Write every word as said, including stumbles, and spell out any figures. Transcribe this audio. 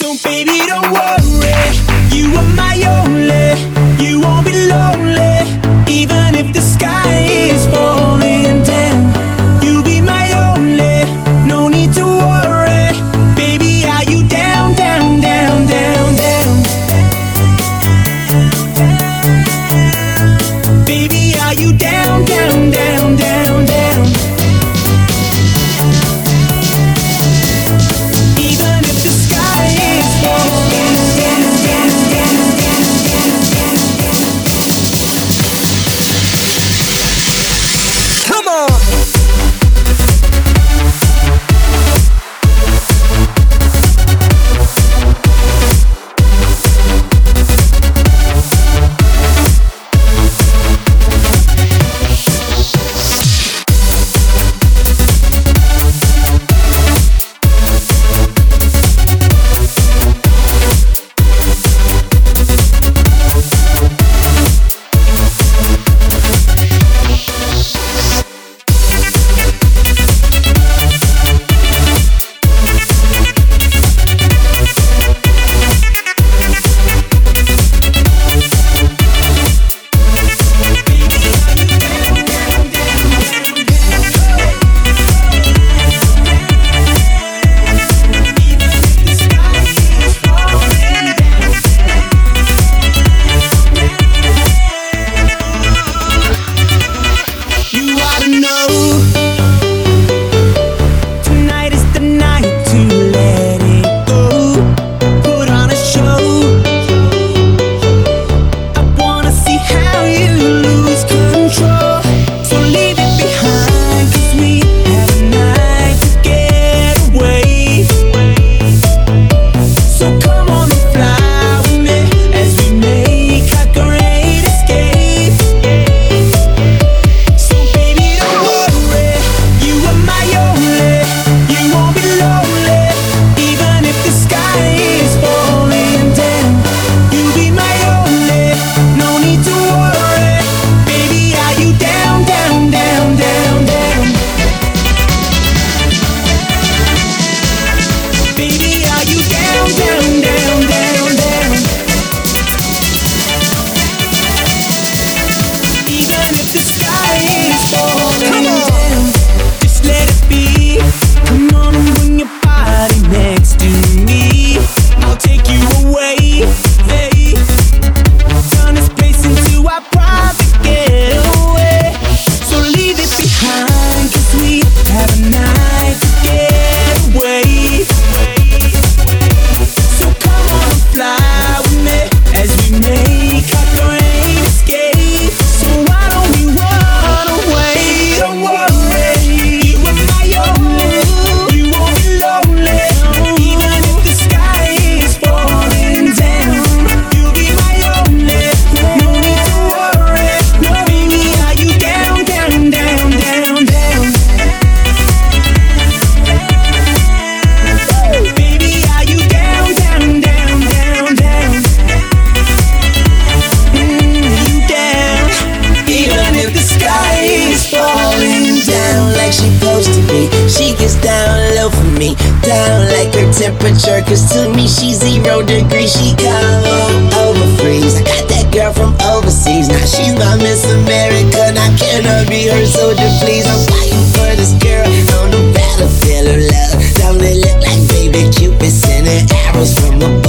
So baby, don't worry, you are my only. You won't be lonely, even if the sky is falling down. You'll be my only, no need to worry. Baby, are you down, down, down, down, down? Baby, are you down, down, down, down, down? Even if the sky is falling down, down, down, down, down. Come on! Down like her temperature, cause to me she's zero degrees. She come over freeze. I got that girl from overseas. Now she's my Miss America. Now can I be her soldier, please? I'm fighting for this girl on the battlefield of love. Don't it look like baby Cupid sending arrows from above?